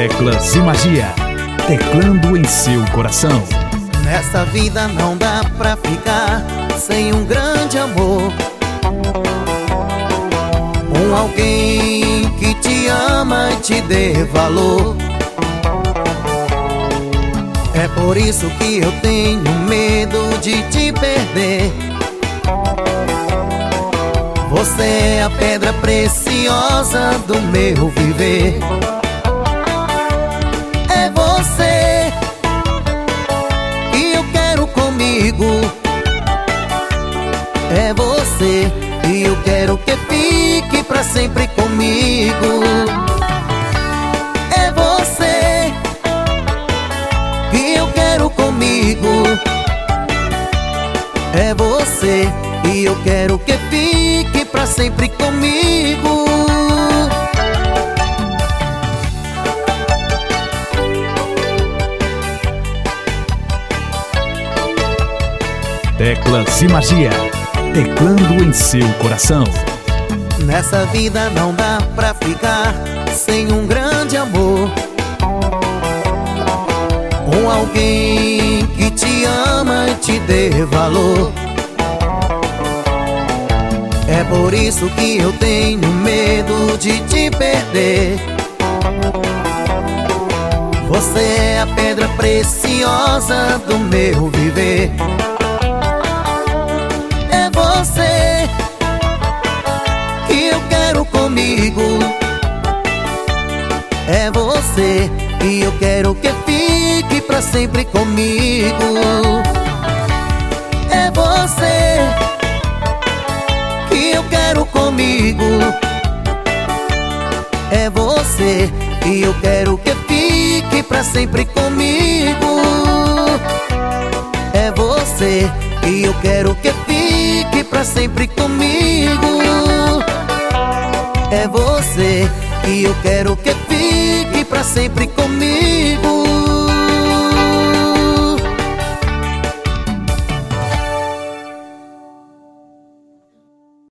Teclas e Magia, teclando em seu coração. Nessa vida não dá pra ficar sem um grande amor, alguém que te ama e te dê valor. É por isso que eu tenho medo de te perder. Você é a pedra preciosa do meu viver. É você que eu quero comigo. É você que eu quero que fique pra sempre comigo. É você que eu quero comigo. É você que eu quero que fique pra sempre comigo. Teclas e Magia, teclando em seu coração. Nessa vida não dá pra ficar sem um grande amor, alguém que te ama e te dê valor. É por isso que eu tenho medo de te perder. Você é a pedra preciosa do meu viver. É você que eu quero comigo. É você que eu quero que fique pra sempre comigo. É você que eu quero comigo. É você que eu quero que fique pra sempre comigo. É você que eu quero que fique pra sempre comigo. É você que eu quero que fique pra sempre comigo.